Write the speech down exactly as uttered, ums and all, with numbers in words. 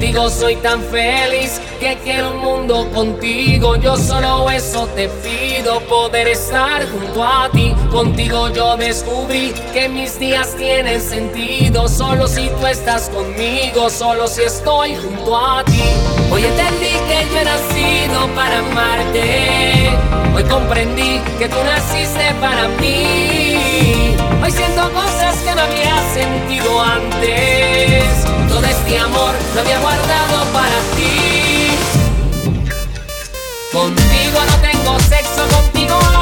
Contigo soy tan feliz que quiero un mundo contigo. Yo solo eso te pido, poder estar junto a ti. Contigo yo descubrí que mis días tienen sentido. Solo si tú estás conmigo, solo si estoy junto a ti. Hoy entendí que yo he nacido para amarte. Hoy comprendí que tú naciste para mí. Hoy siento cosas que no había sentido antes. Todo este amor lo había guardado para ti. Contigo no tengo sexo, contigo